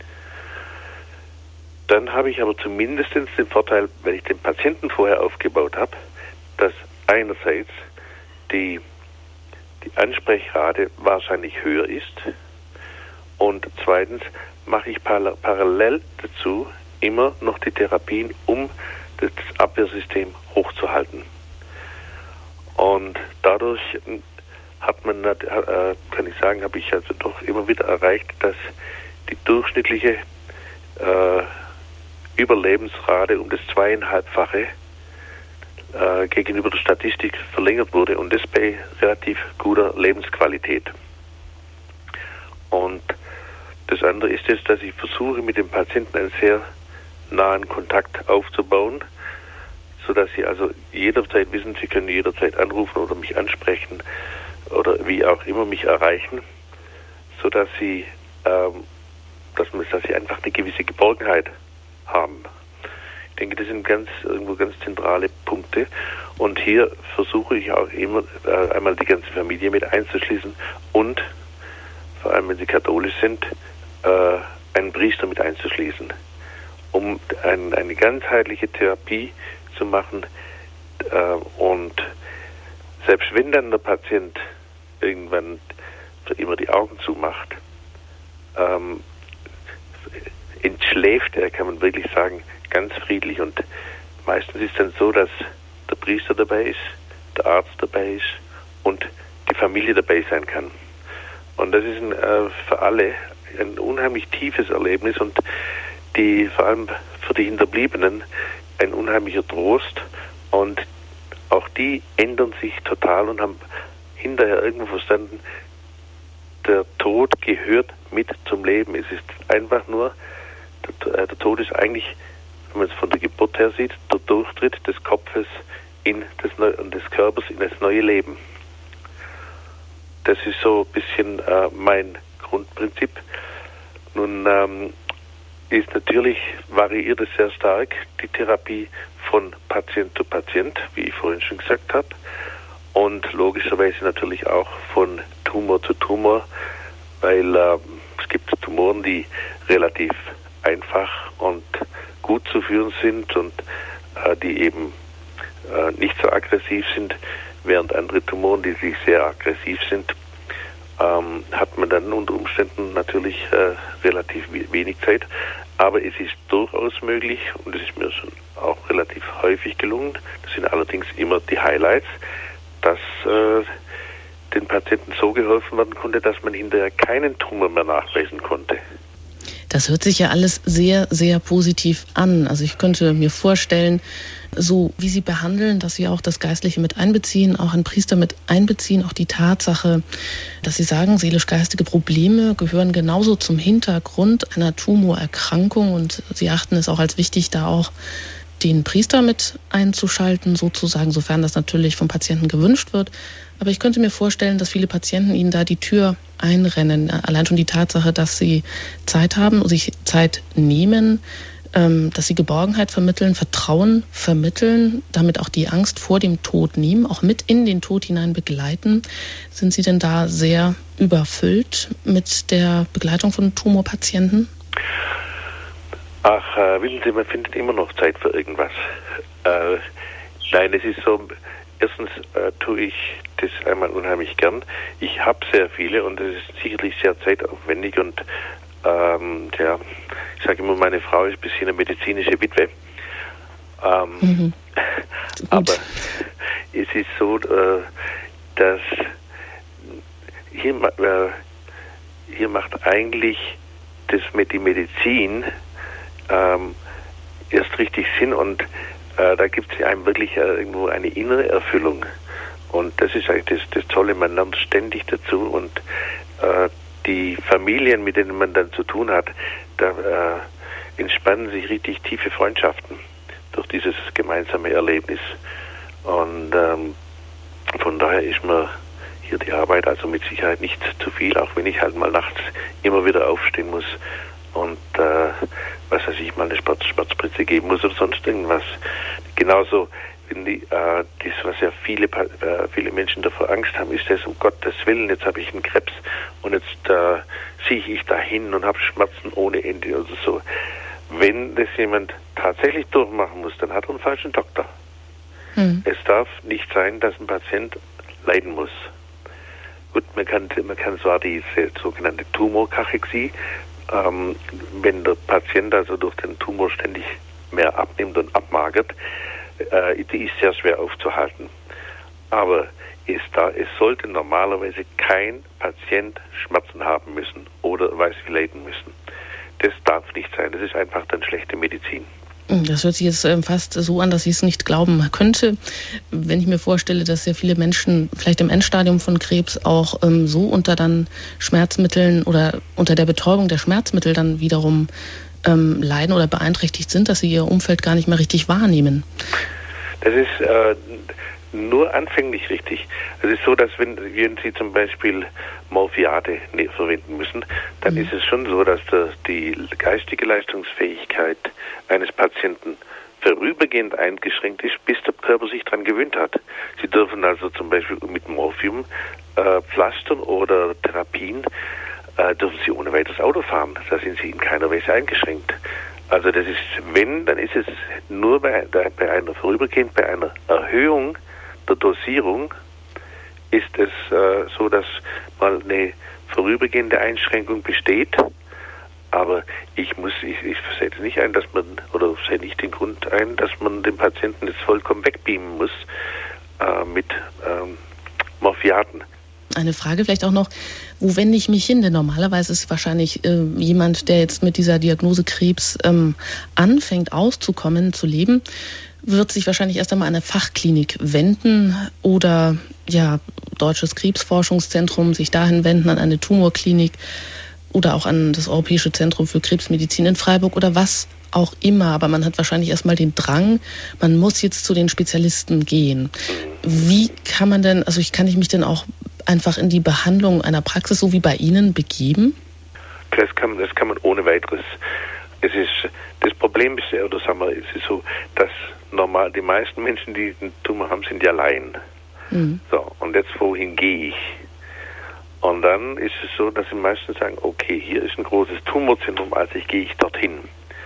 Dann habe ich aber zumindest den Vorteil, wenn ich den Patienten vorher aufgebaut habe, dass einerseits die, die Ansprechrate wahrscheinlich höher ist und zweitens mache ich par- parallel dazu immer noch die Therapien, um das Abwehrsystem hochzuhalten. Und dadurch hat man, kann ich sagen, habe ich also doch immer wieder erreicht, dass die durchschnittliche äh, Überlebensrate um das zweieinhalbfache äh, gegenüber der Statistik verlängert wurde und das bei relativ guter Lebensqualität. Und das andere ist es, dass ich versuche, mit dem Patienten einen sehr nahen Kontakt aufzubauen, sodass Sie also jederzeit wissen, Sie können jederzeit anrufen oder mich ansprechen oder wie auch immer mich erreichen, sodass Sie, ähm, dass, man, dass Sie einfach eine gewisse Geborgenheit haben. Ich denke, das sind ganz irgendwo ganz zentrale Punkte und hier versuche ich auch immer äh, einmal die ganze Familie mit einzuschließen und vor allem, wenn Sie katholisch sind, äh, einen Priester mit einzuschließen, um ein, eine ganzheitliche Therapie zu machen, äh, und selbst wenn dann der Patient irgendwann für immer die Augen zumacht, ähm, entschläft er, kann man wirklich sagen, ganz friedlich und meistens ist dann so, dass der Priester dabei ist, der Arzt dabei ist und die Familie dabei sein kann. Und das ist ein, äh, für alle ein unheimlich tiefes Erlebnis und die vor allem für die Hinterbliebenen ein unheimlicher Trost. Und auch die ändern sich total und haben hinterher irgendwo verstanden, der Tod gehört mit zum Leben. Es ist einfach nur, der, der Tod ist eigentlich, wenn man es von der Geburt her sieht, der Durchtritt des Kopfes in das Neu- und des Körpers in das neue Leben. Das ist so ein bisschen äh, mein Grundprinzip. Nun ähm, ist natürlich, variiert es sehr stark, die Therapie von Patient zu Patient, wie ich vorhin schon gesagt habe, und logischerweise natürlich auch von Tumor zu Tumor, weil äh, es gibt Tumoren, die relativ einfach und gut zu führen sind und äh, die eben äh, nicht so aggressiv sind, während andere Tumoren, die sich sehr aggressiv sind, ähm, hat man dann unter Umständen natürlich äh, relativ wenig Zeit. Aber es ist durchaus möglich, und es ist mir schon auch relativ häufig gelungen, das sind allerdings immer die Highlights, dass äh, den Patienten so geholfen werden konnte, dass man hinterher keinen Tumor mehr nachweisen konnte. Das hört sich ja alles sehr, sehr positiv an. Also ich könnte mir vorstellen, so wie Sie behandeln, dass Sie auch das Geistliche mit einbeziehen, auch einen Priester mit einbeziehen, auch die Tatsache, dass Sie sagen, seelisch-geistige Probleme gehören genauso zum Hintergrund einer Tumorerkrankung und Sie achten es auch als wichtig, da auch den Priester mit einzuschalten, sozusagen, sofern das natürlich vom Patienten gewünscht wird. Aber ich könnte mir vorstellen, dass viele Patienten Ihnen da die Tür einrennen. Allein schon die Tatsache, dass Sie Zeit haben und sich Zeit nehmen, ähm, dass Sie Geborgenheit vermitteln, Vertrauen vermitteln, damit auch die Angst vor dem Tod nehmen, auch mit in den Tod hinein begleiten. Sind Sie denn da sehr überfüllt mit der Begleitung von Tumorpatienten? Ach, äh, wissen Sie, man findet immer noch Zeit für irgendwas. Äh, nein, es ist so, erstens äh, tue ich das einmal unheimlich gern. Ich habe sehr viele und es ist sicherlich sehr zeitaufwendig und ähm, ja, ich sage immer, meine Frau ist ein bisschen eine medizinische Witwe. Ähm, mhm. Aber es ist so, äh, dass hier, äh, hier macht eigentlich das mit die Medizin Ähm, erst richtig Sinn und äh, da gibt es einem wirklich äh, irgendwo eine innere Erfüllung und das ist eigentlich das, das Tolle, man lernt ständig dazu und äh, die Familien, mit denen man dann zu tun hat, da äh, entspannen sich richtig tiefe Freundschaften durch dieses gemeinsame Erlebnis und ähm, von daher ist mir hier die Arbeit also mit Sicherheit nicht zu viel, auch wenn ich halt mal nachts immer wieder aufstehen muss und äh, was weiß ich, mal eine Schmerz, Schmerzspritze geben muss oder sonst irgendwas. Genauso, wenn die, äh, das, was ja viele, äh, viele Menschen davor Angst haben, ist das, um Gottes Willen, jetzt habe ich einen Krebs und jetzt äh, ziehe ich dahin und habe Schmerzen ohne Ende oder so. Wenn das jemand tatsächlich durchmachen muss, dann hat er einen falschen Doktor. Hm. Es darf nicht sein, dass ein Patient leiden muss. Gut, man kann, man kann zwar diese sogenannte Tumorkachexie, Ähm, wenn der Patient also durch den Tumor ständig mehr abnimmt und abmagert, äh, die ist sehr schwer aufzuhalten. Aber ist da, es sollte normalerweise kein Patient Schmerzen haben müssen oder weiß wie leiden müssen. Das darf nicht sein. Das ist einfach dann schlechte Medizin. Das hört sich jetzt fast so an, dass ich es nicht glauben könnte. Wenn ich mir vorstelle, dass sehr viele Menschen vielleicht im Endstadium von Krebs auch ähm, so unter dann Schmerzmitteln oder unter der Betäubung der Schmerzmittel dann wiederum ähm, leiden oder beeinträchtigt sind, dass sie ihr Umfeld gar nicht mehr richtig wahrnehmen. Das ist äh, nur anfänglich richtig. Es ist so, dass wenn, wenn Sie zum Beispiel Morphiate ne, verwenden müssen, dann mhm. ist es schon so, dass der, die geistige Leistungsfähigkeit eines Patienten vorübergehend eingeschränkt ist, bis der Körper sich daran gewöhnt hat. Sie dürfen also zum Beispiel mit Morphium, äh, Pflastern oder Therapien, äh, dürfen Sie ohne weiteres Auto fahren. Da sind Sie in keiner Weise eingeschränkt. Also das ist, wenn, dann ist es nur bei, bei einer vorübergehend, bei einer Erhöhung der Dosierung ist es äh, so, dass mal eine vorübergehende Einschränkung besteht. Aber ich muss, ich, ich sehe es nicht ein, dass man, oder sehe nicht den Grund ein, dass man den Patienten jetzt vollkommen wegbeamen muss äh, mit ähm, Morphiaten. Eine Frage vielleicht auch noch, wo wende ich mich hin? Denn normalerweise ist wahrscheinlich äh, jemand, der jetzt mit dieser Diagnose Krebs ähm, anfängt auszukommen, zu leben, wird sich wahrscheinlich erst einmal an eine Fachklinik wenden oder ja, Deutsches Krebsforschungszentrum, sich dahin wenden, an eine Tumorklinik oder auch an das Europäische Zentrum für Krebsmedizin in Freiburg oder was auch immer. Aber man hat wahrscheinlich erstmal den Drang, man muss jetzt zu den Spezialisten gehen. Wie kann man denn, also ich kann ich mich denn auch einfach in die Behandlung einer Praxis, so wie bei Ihnen, begeben? Das kann, das kann man ohne weiteres. Es ist, das Problem ist, oder sagen wir, es ist so, dass normal die meisten Menschen, die den Tumor haben, sind ja Laien. Mhm. So, und jetzt wohin gehe ich? Und dann ist es so, dass die meisten sagen, okay, hier ist ein großes Tumorzentrum, also ich gehe ich dorthin.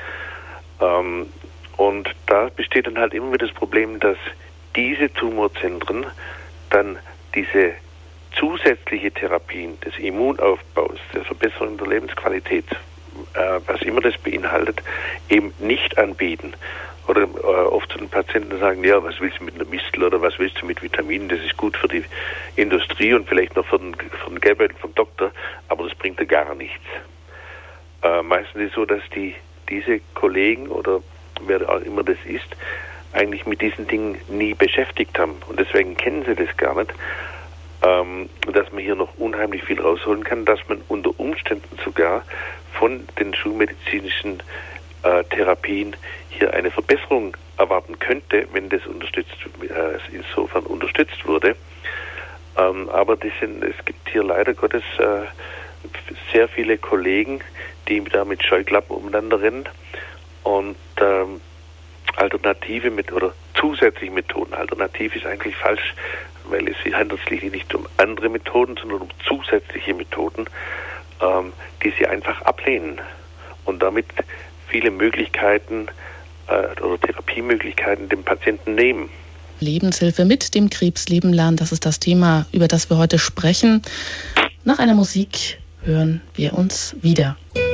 Ähm, und da besteht dann halt immer wieder das Problem, dass diese Tumorzentren dann diese zusätzliche Therapien des Immunaufbaus, der Verbesserung der Lebensqualität, äh, was immer das beinhaltet, eben nicht anbieten. Oder äh, oft zu den Patienten sagen, ja, was willst du mit einer Mistel oder was willst du mit Vitaminen, das ist gut für die Industrie und vielleicht noch für den, für den Geldbeutel vom Doktor, aber das bringt dir gar nichts. Äh, meistens ist es so, dass die diese Kollegen oder wer auch immer das ist, eigentlich mit diesen Dingen nie beschäftigt haben und deswegen kennen sie das gar nicht. Ähm, dass man hier noch unheimlich viel rausholen kann, dass man unter Umständen sogar von den schulmedizinischen äh, Therapien hier eine Verbesserung erwarten könnte, wenn das unterstützt, äh, insofern unterstützt wurde. Ähm, aber das sind, es gibt hier leider Gottes äh, sehr viele Kollegen, die da mit Scheuklappen umeinander rennen und ähm, alternative mit oder zusätzliche Methoden. Alternativ ist eigentlich falsch, weil es handelt sich nicht um andere Methoden, sondern um zusätzliche Methoden, ähm, die sie einfach ablehnen und damit viele Möglichkeiten äh, oder Therapiemöglichkeiten dem Patienten nehmen. Lebenshilfe mit dem Krebsleben lernen, das ist das Thema, über das wir heute sprechen. Nach einer Musik hören wir uns wieder.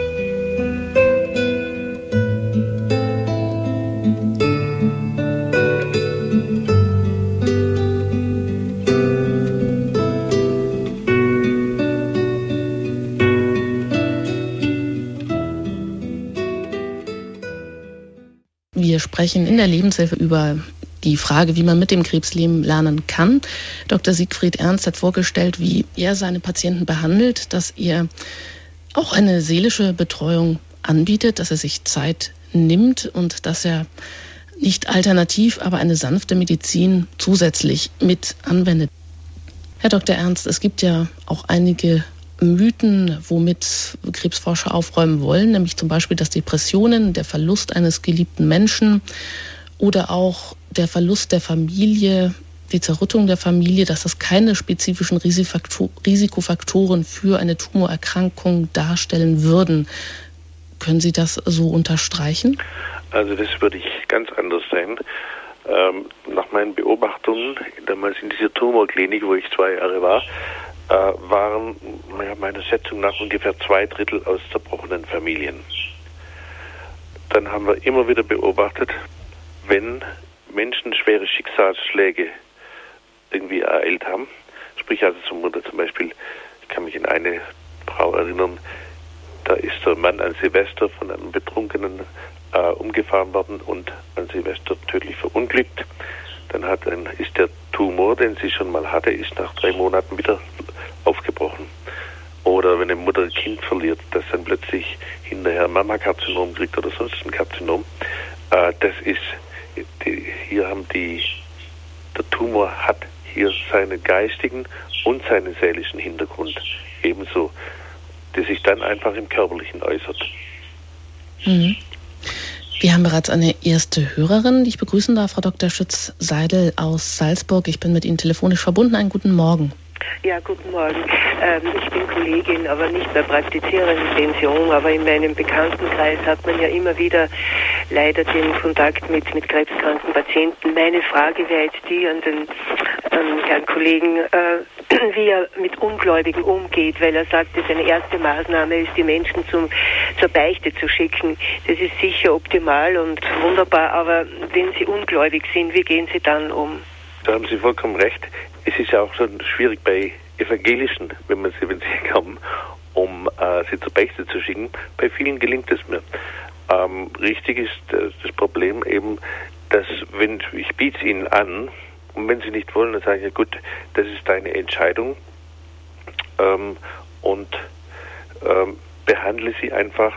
Wir sprechen in der Lebenshilfe über die Frage, wie man mit dem Krebsleben lernen kann. Doktor Siegfried Ernst hat vorgestellt, wie er seine Patienten behandelt, dass er auch eine seelische Betreuung anbietet, dass er sich Zeit nimmt und dass er nicht alternativ, aber eine sanfte Medizin zusätzlich mit anwendet. Herr Doktor Ernst, es gibt ja auch einige Mythen, womit Krebsforscher aufräumen wollen, nämlich zum Beispiel, dass Depressionen, der Verlust eines geliebten Menschen oder auch der Verlust der Familie, die Zerrüttung der Familie, dass das keine spezifischen Risikofaktoren für eine Tumorerkrankung darstellen würden. Können Sie das so unterstreichen? Also das würde ich ganz anders sehen. Ähm, nach meinen Beobachtungen, damals in dieser Tumorklinik, wo ich zwei Jahre war, äh, waren ja, meiner Schätzung nach ungefähr zwei Drittel aus zerbrochenen Familien. Dann haben wir immer wieder beobachtet, wenn Menschen schwere Schicksalsschläge irgendwie ereilt haben, sprich also zum, zum Beispiel, ich kann mich an eine Frau erinnern, da ist der Mann an Silvester von einem Betrunkenen äh, umgefahren worden und an Silvester tödlich verunglückt. Dann hat ein, ist der Tumor, den sie schon mal hatte, ist nach drei Monaten wieder aufgebrochen. Oder wenn eine Mutter ein Kind verliert, das dann plötzlich hinterher Mammakarzinom kriegt oder sonst ein Karzinom. Äh, das ist, die, hier haben die, der Tumor hat hier seinen geistigen und seinen seelischen Hintergrund ebenso, der sich dann einfach im Körperlichen äußert. Mhm. Wir haben bereits eine erste Hörerin, die ich begrüßen darf, Frau Doktor Schütz-Seidel aus Salzburg. Ich bin mit Ihnen telefonisch verbunden. Einen guten Morgen. Ja, guten Morgen. Ähm, ich bin Kollegin, aber nicht mehr praktiziererin in Pension, aber in meinem Bekanntenkreis hat man ja immer wieder leider den Kontakt mit, mit krebskranken Patienten. Meine Frage wäre jetzt die an den ähm, Herrn Kollegen, äh, wie er mit Ungläubigen umgeht, weil er sagt, dass eine erste Maßnahme ist, die Menschen zum, zur Beichte zu schicken. Das ist sicher optimal und wunderbar, aber wenn sie ungläubig sind, wie gehen sie dann um? Da haben Sie vollkommen recht. Es ist ja auch schon schwierig bei Evangelischen, wenn man sie, wenn sie kommen, um äh, sie zur Beichte zu schicken. Bei vielen gelingt es mir. Ähm, richtig ist äh, das Problem eben, dass wenn ich biete es ihnen an und wenn sie nicht wollen, dann sage ich, ja gut, das ist deine Entscheidung ähm, und ähm, behandle sie einfach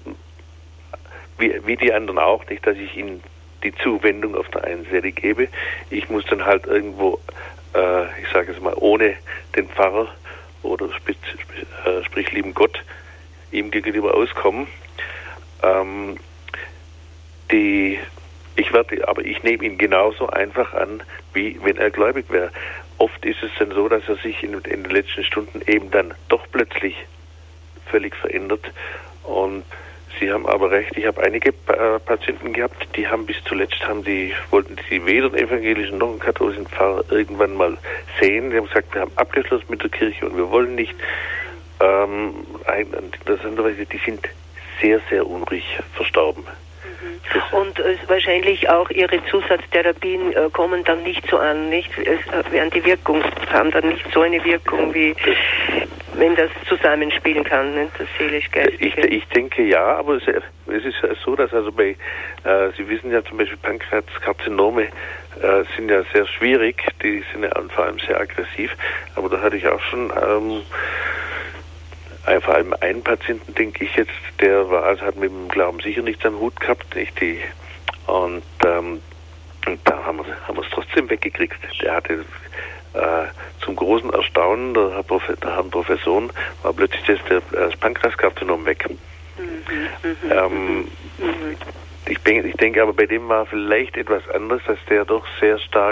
wie, wie die anderen auch, nicht, dass ich ihnen die Zuwendung auf der einen Seite gebe. Ich muss dann halt irgendwo, äh, ich sage es mal, ohne den Pfarrer oder sprich, äh, sprich lieben Gott, ihm gegenüber auskommen. Ähm, die, ich werde, aber ich nehme ihn genauso einfach an, wie wenn er gläubig wäre. Oft ist es dann so, dass er sich in, in den letzten Stunden eben dann doch plötzlich völlig verändert. Und Sie haben aber recht, ich habe einige äh, Patienten gehabt, die haben bis zuletzt, haben die, wollten sie weder einen evangelischen noch einen katholischen Pfarrer irgendwann mal sehen. Die haben gesagt, wir haben abgeschlossen mit der Kirche und wir wollen nicht. Ähm, interessanterweise, die sind sehr, sehr unruhig verstorben. Mhm. Und äh, wahrscheinlich auch Ihre Zusatztherapien äh, kommen dann nicht so an, nicht? Es, äh, die Wirkung, haben dann nicht so eine Wirkung, wie wenn das zusammenspielen kann, ne? Das seelisch-geistige. Ich, ich denke ja, aber es, es ist so, dass also bei, äh, Sie wissen ja zum Beispiel, Pankreaskarzinome äh, sind ja sehr schwierig, die sind ja vor allem sehr aggressiv, aber da hatte ich auch schon ähm, vor allem einen Patienten, denke ich jetzt, der war, also hat mit dem Glauben sicher nichts am Hut gehabt, nicht die, und, ähm, und da haben wir haben wir es trotzdem weggekriegt. Der hatte äh, zum großen Erstaunen der, Herr Prof, der Herrn Professoren war plötzlich das, der, das Pankreaskarzinom weg. Mhm, mhm, ähm, mhm. Ich, bin, ich denke aber bei dem war vielleicht etwas anderes, dass der doch sehr stark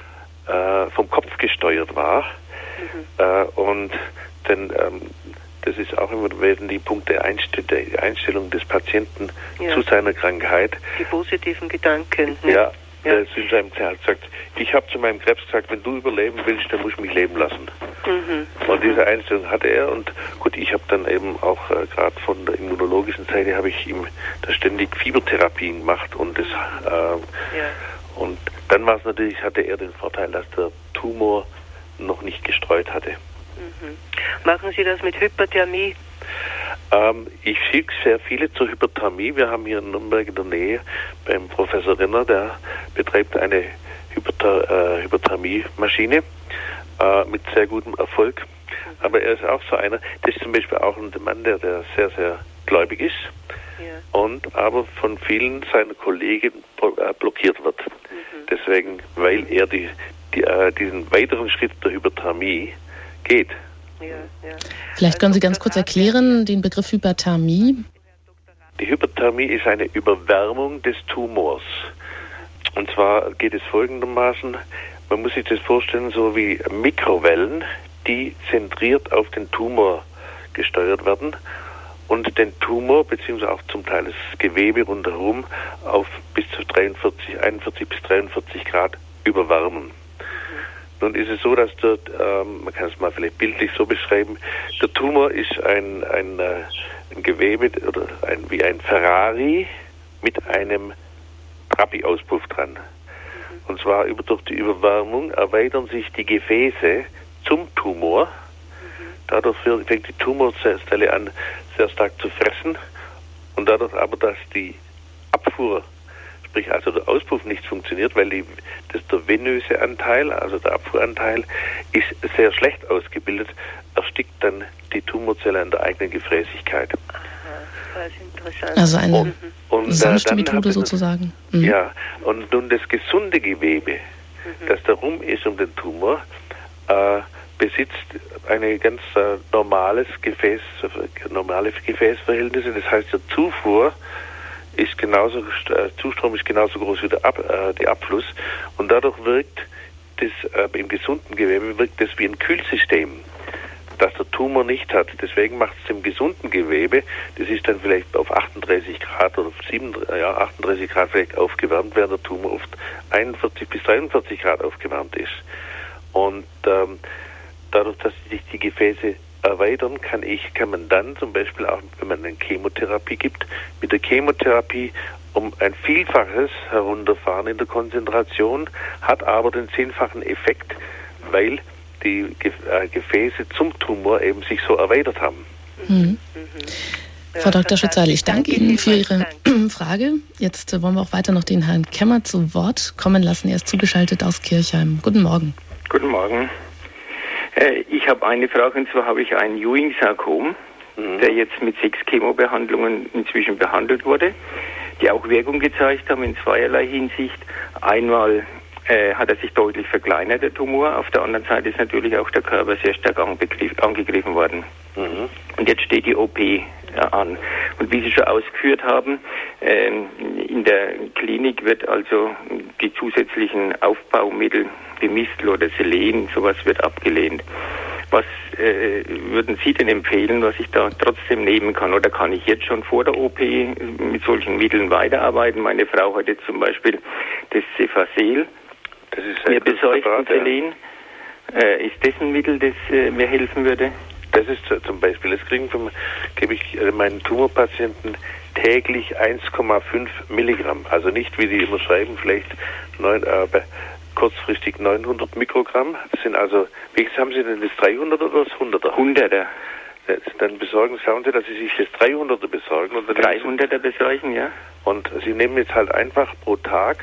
äh, vom Kopf gesteuert war. Mhm. Äh, und dann ähm, das ist auch immer werden die Punkte der Einstellung des Patienten ja. zu seiner Krankheit. Die positiven Gedanken. Ne? Ja, ja. Das in seinem Herz sagt, ich habe zu meinem Krebs gesagt, wenn du überleben willst, dann musst du mich leben lassen. Mhm. Und diese Einstellung hatte er und gut, ich habe dann eben auch äh, gerade von der immunologischen Seite habe ich ihm da ständig Fiebertherapien gemacht und das äh, ja. und dann war es natürlich, hatte er den Vorteil, dass der Tumor noch nicht gestreut hatte. Mhm. Machen Sie das mit Hyperthermie? Ähm, ich schicke sehr viele zur Hyperthermie. Wir haben hier in Nürnberg in der Nähe beim Professor Renner, der betreibt eine Hyperther- äh, Hyperthermie-Maschine äh, mit sehr gutem Erfolg. Mhm. Aber er ist auch so einer, das ist zum Beispiel auch ein Mann, der, der sehr, sehr gläubig ist ja. und aber von vielen seiner Kollegen blockiert wird. Mhm. Deswegen, weil er die, die, äh, diesen weiteren Schritt der Hyperthermie geht. Ja, ja. Vielleicht können Sie ganz kurz erklären, den Begriff Hyperthermie. Die Hyperthermie ist eine Überwärmung des Tumors. Und zwar geht es folgendermaßen, man muss sich das vorstellen, so wie Mikrowellen, die zentriert auf den Tumor gesteuert werden und den Tumor, beziehungsweise auch zum Teil das Gewebe rundherum, auf bis zu dreiundvierzig, einundvierzig bis dreiundvierzig Grad überwärmen. Nun ist es so, dass dort, ähm, man kann es mal vielleicht bildlich so beschreiben, der Tumor ist ein, ein, äh, ein Gewebe oder ein, wie ein Ferrari mit einem Trabi-Auspuff dran. Mhm. Und zwar über, durch die Überwärmung erweitern sich die Gefäße zum Tumor. Mhm. Dadurch fängt die Tumorzelle an, sehr stark zu fressen. Und dadurch aber, dass die Abfuhr, sprich also der Auspuff nicht funktioniert, weil die, das der venöse Anteil, also der Abfuhranteil, ist sehr schlecht ausgebildet, erstickt dann die Tumorzelle an der eigenen Gefräßigkeit. Aha, das ist interessant. Also eine und, und, sanfte Methode sozusagen. Mhm. Ja, und nun das gesunde Gewebe, mhm. das darum ist um den Tumor, äh, besitzt eine ganz äh, normales Gefäß, normale Gefäßverhältnisse, das heißt, der Zufuhr ist genauso, äh, Zustrom ist genauso groß wie der Ab, äh, der Abfluss und dadurch wirkt das, äh, im gesunden Gewebe wirkt das wie ein Kühlsystem, das der Tumor nicht hat. Deswegen macht es im gesunden Gewebe, das ist dann vielleicht auf achtunddreißig Grad oder sieben, ja, achtunddreißig Grad vielleicht aufgewärmt, während der Tumor oft einundvierzig bis dreiundvierzig Grad aufgewärmt ist. Und ähm, dadurch, dass sich die Gefäße erweitern, kann ich, kann man dann zum Beispiel auch, wenn man eine Chemotherapie gibt, mit der Chemotherapie um ein Vielfaches herunterfahren in der Konzentration, hat aber den zehnfachen Effekt, weil die äh, Gefäße zum Tumor eben sich so erweitert haben. Mhm. Mhm. Ja, Frau Doktor Schütz-Seidel, ich danke Ihnen für Ihre Frage. Jetzt wollen wir auch weiter noch den Herrn Kemmer zu Wort kommen lassen. Er ist zugeschaltet aus Kirchheim. Guten Morgen. Guten Morgen. Äh, ich habe eine Frage, und zwar habe ich einen Ewing-Sarkom, mhm. der jetzt mit sechs Chemobehandlungen inzwischen behandelt wurde, die auch Wirkung gezeigt haben in zweierlei Hinsicht. Einmal äh, hat er sich deutlich verkleinert, der Tumor. Auf der anderen Seite ist natürlich auch der Körper sehr stark angegriffen worden. Mhm. Und jetzt steht die O P an. Und wie Sie schon ausgeführt haben, ähm, in der Klinik wird also die zusätzlichen Aufbaumittel wie Mistel oder Selen, sowas wird abgelehnt. Was äh, würden Sie denn empfehlen, was ich da trotzdem nehmen kann? Oder kann ich jetzt schon vor der O P mit solchen Mitteln weiterarbeiten? Meine Frau hat jetzt zum Beispiel das Cefacel, das ist mir besorgt, Selen. Äh, ist das ein Mittel, das äh, mir helfen würde? Das ist zum Beispiel, das kriegen vom, gebe ich meinen Tumorpatienten täglich eins Komma fünf Milligramm. Also nicht, wie die immer schreiben, vielleicht neun, äh, kurzfristig neunhundert Mikrogramm. Das sind also, welches haben Sie denn, das dreihundert oder das hunderter? hunderter. Das, dann besorgen, schauen Sie, dass Sie sich das dreihunderter besorgen. Und dreihunderter besorgen, ja. Und Sie nehmen jetzt halt einfach pro Tag,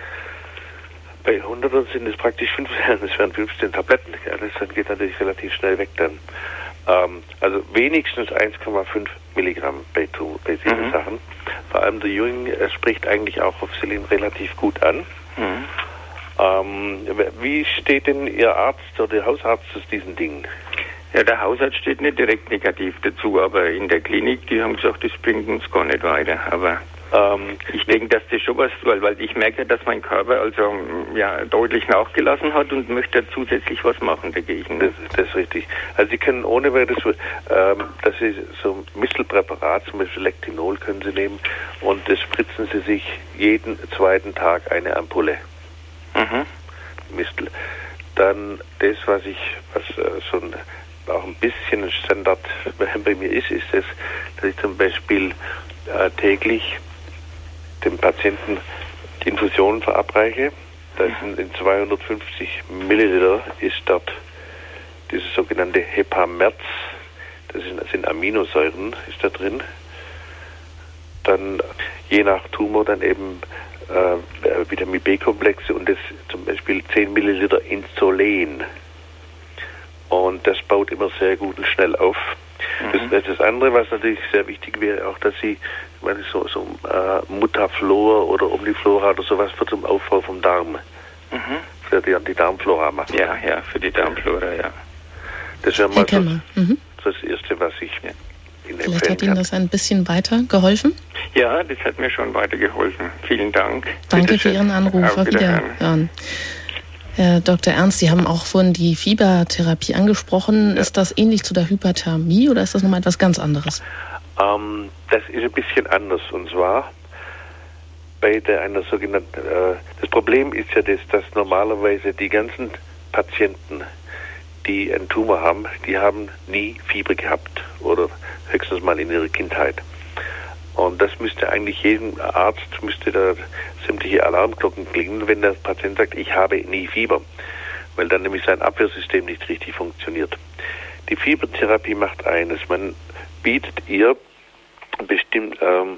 bei hundertern sind es praktisch fünf, das wären fünfzehn Tabletten. Ja, das geht natürlich relativ schnell weg dann. Ähm, also wenigstens eins Komma fünf Milligramm bei, bei diesen mhm. Sachen. Vor allem der Ewing äh, spricht eigentlich auch auf Selen relativ gut an. Mhm. Ähm, wie steht denn Ihr Arzt oder Ihr Hausarzt zu diesen Dingen? Ja, der Hausarzt steht nicht direkt negativ dazu, aber in der Klinik, die haben gesagt, das bringt uns gar nicht weiter. Aber ähm, ich denke, dass das schon was, weil, weil ich merke, dass mein Körper also ja deutlich nachgelassen hat und möchte zusätzlich was machen dagegen. Das, das ist richtig. Also Sie können ohne weiteres, ähm, dass Sie so ein Mistelpräparat, zum Beispiel Lectinol, können Sie nehmen und das spritzen Sie sich jeden zweiten Tag eine Ampulle. Mhm. Mistel. Dann das, was ich, was äh, so ein, auch ein bisschen Standard bei mir ist, ist das, dass ich zum Beispiel äh, täglich dem Patienten die Infusionen verabreiche. Da sind in zweihundertfünfzig Milliliter ist dort dieses sogenannte Hepamerz, das sind, das sind Aminosäuren, ist da drin. Dann je nach Tumor dann eben äh, Vitamin B-Komplexe und das zum Beispiel zehn Milliliter Insulen. Und das baut immer sehr gut und schnell auf. Mhm. Das, das andere, was natürlich sehr wichtig wäre, auch, dass Sie, ich meine, so, so äh, Mutaflor oder Omniflora oder sowas für zum Aufbau vom Darm. Mhm. Für die, die Darmflora machen. Ja, ja, für die Darmflora, ja. Das wäre mal so, mhm. das Erste, was ich ja. Ihnen empfehlen Vielleicht hat Ihnen das ein bisschen weiter geholfen? Ja, das hat mir schon weitergeholfen. Vielen Dank. Danke für Ihren Anruf. Auf Wiederhören. Herr Doktor Ernst, Sie haben auch vorhin die Fiebertherapie angesprochen. Ja. Ist das ähnlich zu der Hyperthermie oder ist das nochmal etwas ganz anderes? Ähm, das ist ein bisschen anders. Und zwar bei der einer sogenannten, äh, das Problem ist ja das, dass normalerweise die ganzen Patienten, die einen Tumor haben, die haben nie Fieber gehabt oder höchstens mal in ihrer Kindheit. Und das müsste eigentlich jedem Arzt, müsste da sämtliche Alarmglocken klingen, wenn der Patient sagt, ich habe nie Fieber, weil dann nämlich sein Abwehrsystem nicht richtig funktioniert. Die Fiebertherapie macht eines, man bietet ihr bestimmt ähm,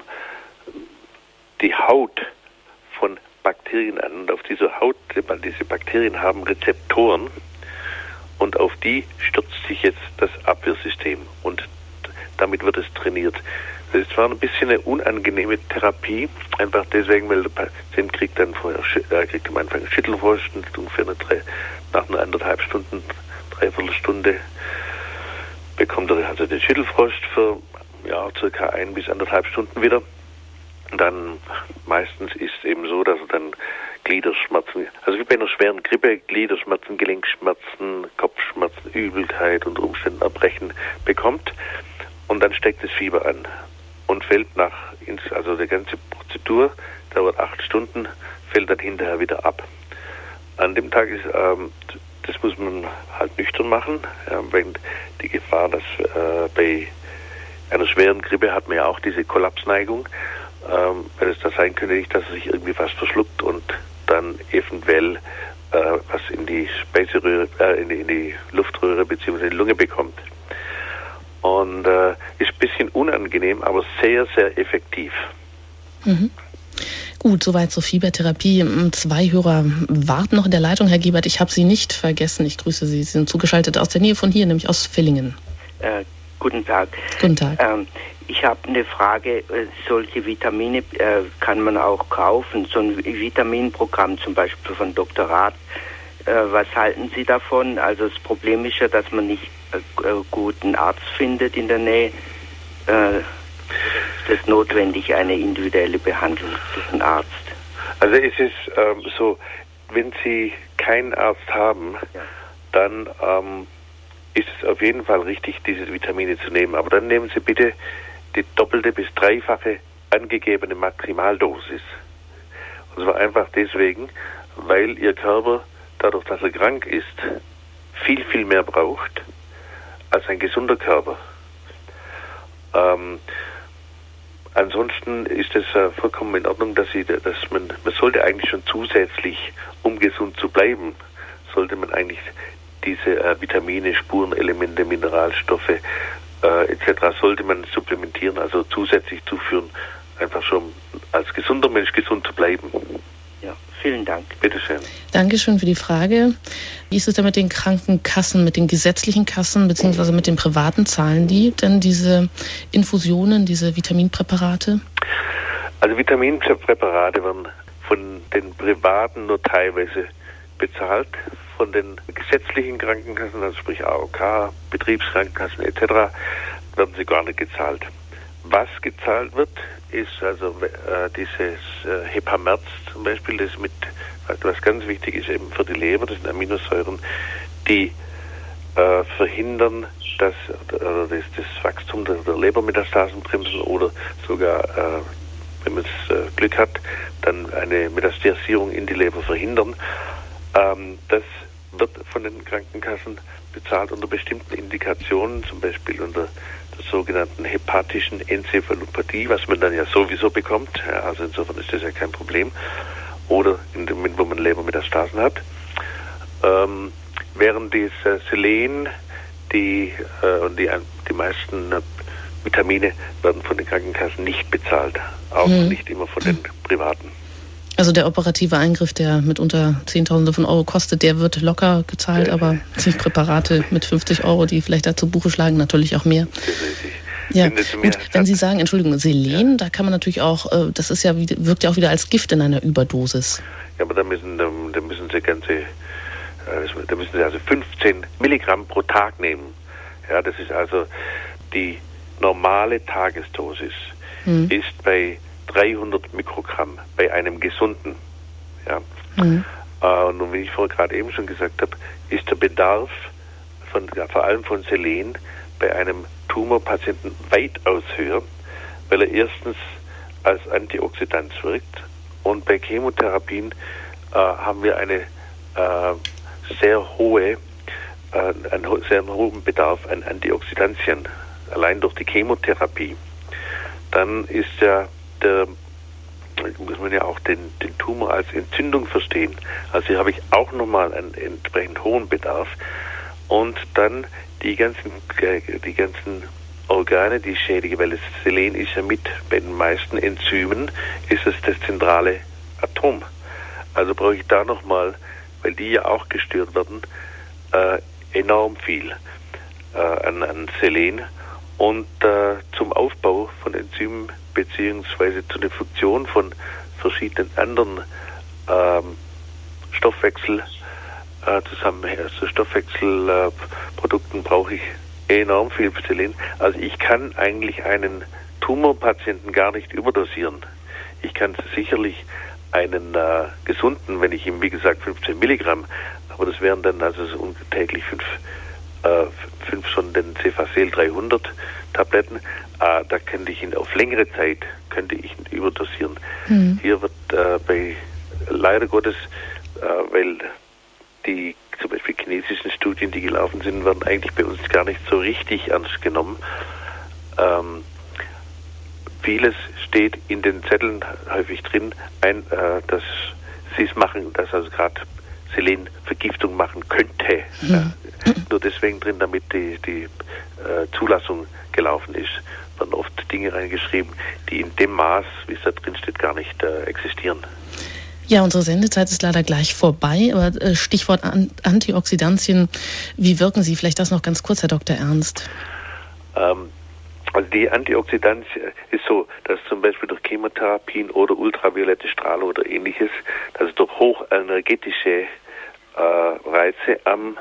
die Haut von Bakterien an und auf dieser Haut, diese Bakterien haben Rezeptoren und auf die stürzt sich jetzt das Abwehrsystem und damit wird es trainiert. Das ist zwar ein bisschen eine unangenehme Therapie, einfach deswegen, weil der Patient kriegt dann vorher, er kriegt am Anfang Schüttelfrost und ungefähr eine drei, nach einer anderthalb Stunden, dreiviertel Stunde bekommt er also den Schüttelfrost für ja circa ein bis anderthalb Stunden wieder. Und dann meistens ist es eben so, dass er dann Gliederschmerzen, also wie bei einer schweren Grippe, Gliederschmerzen, Gelenkschmerzen, Kopfschmerzen, Übelkeit und Umständen Erbrechen bekommt. Und dann steckt das Fieber an und fällt nach, also die ganze Prozedur dauert acht Stunden, fällt dann hinterher wieder ab. An dem Tag ist, ähm, das muss man halt nüchtern machen, ja, weil die Gefahr, dass äh, bei einer schweren Grippe hat man ja auch diese Kollapsneigung, ähm, weil es da sein könnte, nicht, dass er sich irgendwie was verschluckt und dann eventuell äh, was in die Speiseröhre, äh, in die, in die Luft eine Lunge bekommt. Und äh, ist ein bisschen unangenehm, aber sehr, sehr effektiv. Mhm. Gut, soweit zur Fiebertherapie. Zwei Hörer warten noch in der Leitung, Herr Gebert. Ich habe Sie nicht vergessen. Ich grüße Sie. Sie sind zugeschaltet aus der Nähe von hier, nämlich aus Villingen. Äh, guten Tag. Guten Tag. Ähm, ich habe eine Frage. Solche Vitamine äh, kann man auch kaufen. So ein Vitaminprogramm zum Beispiel von Doktor Rath. Äh, was halten Sie davon? Also das Problem ist ja, dass man nicht äh, guten Arzt findet in der Nähe. Äh, ist es notwendig, eine individuelle Behandlung durch einen Arzt? Also es ist ähm, so, wenn Sie keinen Arzt haben, ja. dann ähm, ist es auf jeden Fall richtig, diese Vitamine zu nehmen. Aber dann nehmen Sie bitte die doppelte bis dreifache angegebene Maximaldosis. Und zwar einfach deswegen, weil Ihr Körper, dadurch, dass er krank ist, viel, viel mehr braucht als ein gesunder Körper. Ähm, ansonsten ist es äh, vollkommen in Ordnung, dass, sie, dass man, man sollte eigentlich schon zusätzlich, um gesund zu bleiben, sollte man eigentlich diese äh, Vitamine, Spurenelemente, Mineralstoffe äh, et cetera sollte man supplementieren, also zusätzlich zuführen, einfach schon als gesunder Mensch gesund zu bleiben. Ja, vielen Dank. Bitte schön. Dankeschön für die Frage. Wie ist es denn mit den Krankenkassen, mit den gesetzlichen Kassen, beziehungsweise mit den privaten? Zahlen die denn diese Infusionen, diese Vitaminpräparate? Also Vitaminpräparate werden von den Privaten nur teilweise bezahlt. Von den gesetzlichen Krankenkassen, also sprich A O K, Betriebskrankenkassen et cetera, werden sie gar nicht gezahlt. Was gezahlt wird, ist also äh, dieses äh, Hepamerz zum Beispiel, das mit, was ganz wichtig ist eben für die Leber, das sind Aminosäuren, die äh, verhindern, dass äh, das, das Wachstum der, der Lebermetastasen bremsen oder sogar, äh, wenn man das äh, Glück hat, dann eine Metastasierung in die Leber verhindern. Ähm, das wird von den Krankenkassen bezahlt unter bestimmten Indikationen, zum Beispiel unter der sogenannten hepatischen Enzephalopathie, was man dann ja sowieso bekommt. Ja, also insofern ist das ja kein Problem. Oder in dem Moment, wo man Lebermetastasen hat. Ähm, während dieses äh, Selen, die, äh, und die, die meisten äh, Vitamine werden von den Krankenkassen nicht bezahlt. Auch hm. nicht immer von den Privaten. Also der operative Eingriff, der mitunter Zehntausende von Euro kostet, der wird locker gezahlt, ja. Aber die Präparate mit fünfzig Euro, die vielleicht dazu Buche schlagen, natürlich auch mehr. Ja, gut, wenn Sie sagen, Entschuldigung, Selen, ja. Da kann man natürlich auch, das ist ja, wirkt ja auch wieder als Gift in einer Überdosis. Ja, aber da müssen, da müssen Sie ganze, da müssen Sie also fünfzehn Milligramm pro Tag nehmen. Ja, das ist also die normale Tagesdosis, hm. ist bei dreihundert Mikrogramm bei einem Gesunden. Ja. Mhm. Äh, und wie ich vorher gerade eben schon gesagt habe, ist der Bedarf von, ja, vor allem von Selen bei einem Tumorpatienten weitaus höher, weil er erstens als Antioxidant wirkt und bei Chemotherapien äh, haben wir eine äh, sehr hohe, äh, einen ho- sehr hohen Bedarf an Antioxidantien, allein durch die Chemotherapie. Dann ist ja der, muss man ja auch den, den Tumor als Entzündung verstehen. Also hier habe ich auch nochmal einen entsprechend hohen Bedarf. Und dann die ganzen, die ganzen Organe, die ich schädige, weil das Selen ist ja mit bei den meisten Enzymen, ist es das zentrale Atom. Also brauche ich da nochmal, weil die ja auch gestört werden, äh, enorm viel äh, an, an Selen. Und äh, zum Aufbau von Enzymen beziehungsweise zu der Funktion von verschiedenen anderen ähm, Stoffwechsel äh, zusammen, also Stoffwechselprodukten äh, brauche ich enorm viel Selen. Also ich kann eigentlich einen Tumorpatienten gar nicht überdosieren. Ich kann sicherlich einen äh, gesunden, wenn ich ihm wie gesagt fünfzehn Milligramm, aber das wären dann also so täglich fünf äh, fünf von den Cefacel dreihundert Tabletten, äh, da könnte ich ihn auf längere Zeit, könnte ich ihn überdosieren. Mhm. Hier wird äh, bei, leider Gottes, äh, weil die zum Beispiel chinesischen Studien, die gelaufen sind, werden eigentlich bei uns gar nicht so richtig ernst genommen. Ähm, vieles steht in den Zetteln häufig drin, ein, äh, dass sie es machen, dass also gerade Selenvergiftung machen könnte. Mhm. Ja, nur deswegen drin, damit die, die äh, Zulassung gelaufen ist, werden oft Dinge reingeschrieben, die in dem Maß, wie es da drin steht, gar nicht äh, existieren. Ja, unsere Sendezeit ist leider gleich vorbei, aber äh, Stichwort An- Antioxidantien, wie wirken sie? Vielleicht das noch ganz kurz, Herr Doktor Ernst. Ähm, also die Antioxidantien ist so, dass zum Beispiel durch Chemotherapien oder ultraviolette Strahlung oder ähnliches, dass es durch hochenergetische äh, Reize am,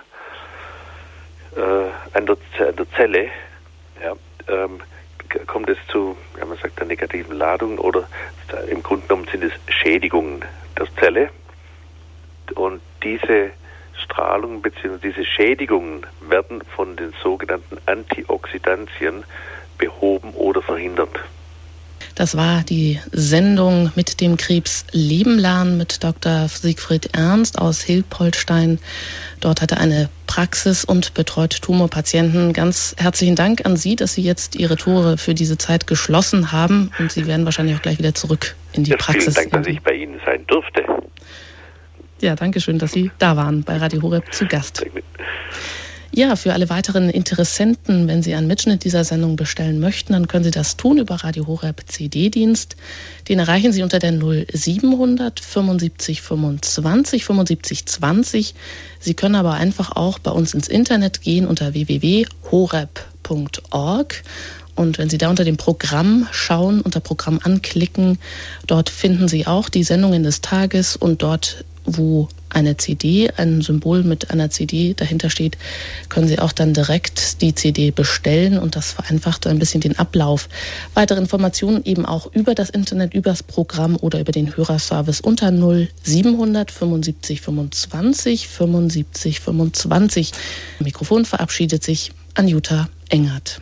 äh, an, der, an der Zelle, ja, ähm, kommt es zu, ja, man sagt, der negativen Ladungen oder da, im Grunde genommen sind es Schädigungen der Zelle. Und diese Strahlung bzw. diese Schädigungen werden von den sogenannten Antioxidantien behoben oder verhindert. Das war die Sendung mit dem Krebs Leben lernen mit Doktor Siegfried Ernst aus Hilpoltstein. Dort hat er eine Praxis und betreut Tumorpatienten. Ganz herzlichen Dank an Sie, dass Sie jetzt Ihre Tore für diese Zeit geschlossen haben. Und Sie werden wahrscheinlich auch gleich wieder zurück in die ja, Praxis. Vielen Dank, dass ich bei Ihnen sein durfte. Ja, danke schön, dass Sie da waren bei Radio Horeb zu Gast. Ja, für alle weiteren Interessenten, wenn Sie einen Mitschnitt dieser Sendung bestellen möchten, dann können Sie das tun über Radio Horeb C D-Dienst. Den erreichen Sie unter der null siebenhundert fünfundsiebzig fünfundzwanzig fünfundsiebzig zwanzig. Sie können aber einfach auch bei uns ins Internet gehen unter w w w punkt horeb punkt org. Und wenn Sie da unter dem Programm schauen, unter Programm anklicken, dort finden Sie auch die Sendungen des Tages und dort, wo eine C D, ein Symbol mit einer C D dahinter steht, können Sie auch dann direkt die C D bestellen und das vereinfacht ein bisschen den Ablauf. Weitere Informationen eben auch über das Internet, über das Programm oder über den Hörerservice unter null siebenhundert fünfundsiebzig fünfundzwanzig fünfundsiebzig fünfundzwanzig. Mikrofon verabschiedet sich Anjuta Engert.